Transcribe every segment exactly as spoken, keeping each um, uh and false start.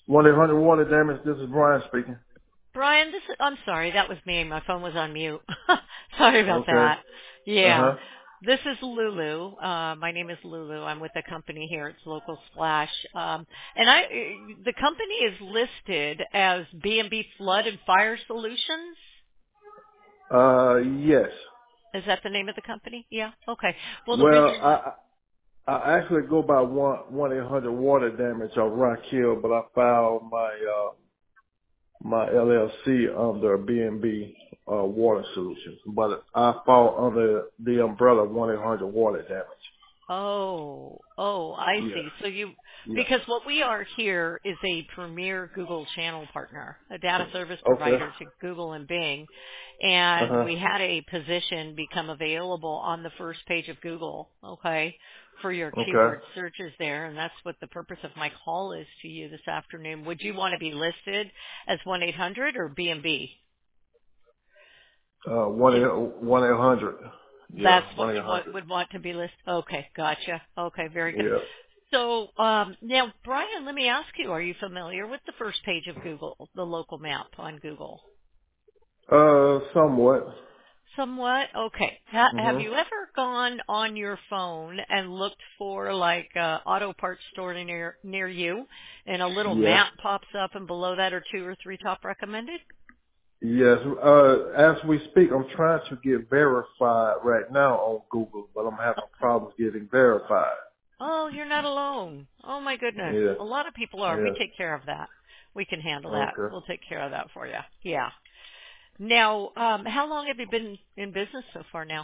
one eight hundred water damage. This is Brian speaking. Brian, this is, I'm sorry, that was me. My phone was on mute. Sorry about Okay. that. Uh Yeah. huh. This is Lulu. Uh, my name is Lulu. I'm with the company here. It's Local Splash. Um, and I, the company is listed as B and B Flood and Fire Solutions. Uh, yes. Is that the name of the company? Yeah. Okay. Well, the Well, reason, I I I actually go by one one eight hundred water damage or Rock Hill, but I filed my uh my L L C under B and B uh Water Solutions, but I fall under the umbrella one eight hundred water damage. oh, oh, I Yeah. see. So you, Yeah. because what we are here is a premier Google channel partner, a data service Okay. provider to Google and Bing. Uh And huh. we had a position become available on the first page of Google, okay, for your Okay. keyword searches there. And that's what the purpose of my call is to you this afternoon. Would you want to be listed as one eight hundred or B and B? Uh, one eight one eight hundred. Yeah, That's what one eight you want, hundred. would want to be listed. Okay, gotcha. Okay, very good. Yeah. So um, now, Brian, let me ask you: are you familiar with the first page of Google, the local map on Google? Uh, somewhat. Somewhat. Okay. Ha- have Mhm. you ever gone on your phone and looked for like uh, auto parts store near near you, and a little Yes. map pops up, and below that are two or three top recommended? Yes. Uh, as we speak, I'm trying to get verified right now on Google, but I'm having problems getting verified. Oh, you're not alone. Oh my goodness. Yeah. A lot of people are. We Yeah. take care of that. We can handle that. Okay. We'll take care of that for you. Yeah. Now, um, how long have you been in business so far now?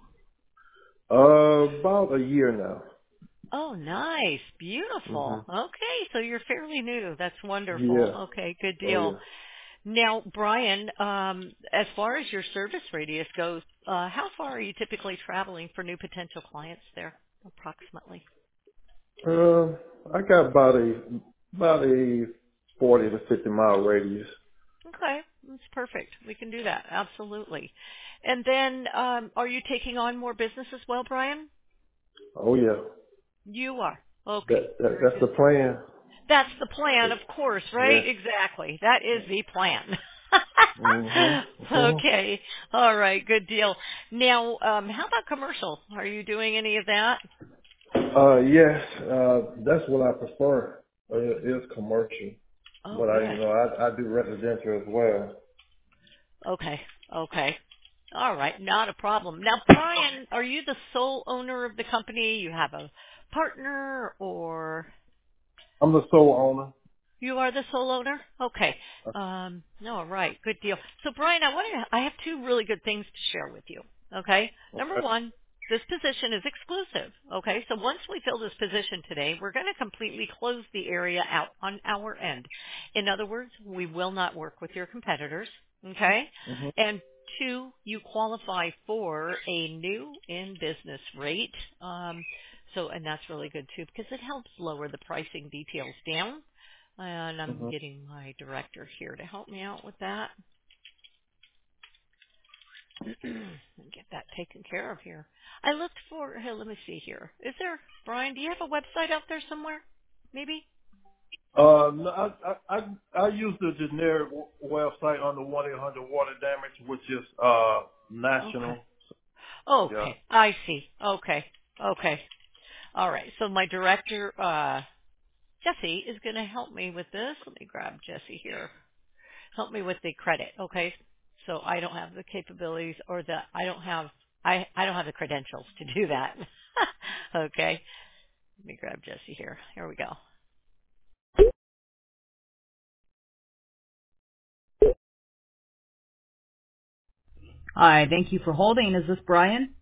Uh, about a year now. Oh, nice. Beautiful. Mhm. Okay, so you're fairly new. That's wonderful. Yeah. Okay, good Oh deal. yeah. Now, Brian, um, as far as your service radius goes, uh, how far are you typically traveling for new potential clients there, approximately? Uh, I got about a about a forty to fifty mile radius. Okay, that's perfect. We can do that. Absolutely. And then, um, are you taking on more business as well, Brian? Oh yeah. You are. Okay, That, that very that's the good. plan. That's the plan, of course, Yeah. right? Exactly. That is the plan. Mhm. Mhm. Okay. All right. Good deal. Now, um, how about commercial? Are you doing any of that? Uh, yes, uh, that's what I prefer. Uh, It is commercial, Oh, but I, you good. know, I, I do residential as well. Okay. Okay. All right. Not a problem. Now, Brian, are you the sole owner of the company? You have a partner, or I'm the sole owner. you are the sole owner? Okay. Um, no, all right. Good deal. So, Brian, I want to, I have two really good things to share with you. Okay. Number Okay. one, this position is exclusive. Okay. So once we fill this position today, we're going to completely close the area out on our end. In other words, we will not work with your competitors. Okay. Mhm. And two, you qualify for a new in business rate. Um, so, and that's really good too because it helps lower the pricing details down. And I'm Mhm. getting my director here to help me out with that. Get that taken care of here. I looked for, hey, let me see here. Is there, Brian, do you have a website out there somewhere? Maybe? Uh, no, I, I, I, I use the generic w- website on the one eight hundred water damage, which is, uh, Okay. national. Yeah. Okay. I see. Okay. Okay. All right. So my director, uh, Jesse is going to help me with this. Let me grab Jesse here. Help me with the credit. Okay. So I don't have the capabilities or the, I don't have, I, I don't have the credentials to do that. Okay. Let me grab Jesse here. Here we go. Hi, thank you for holding. Is this Brian?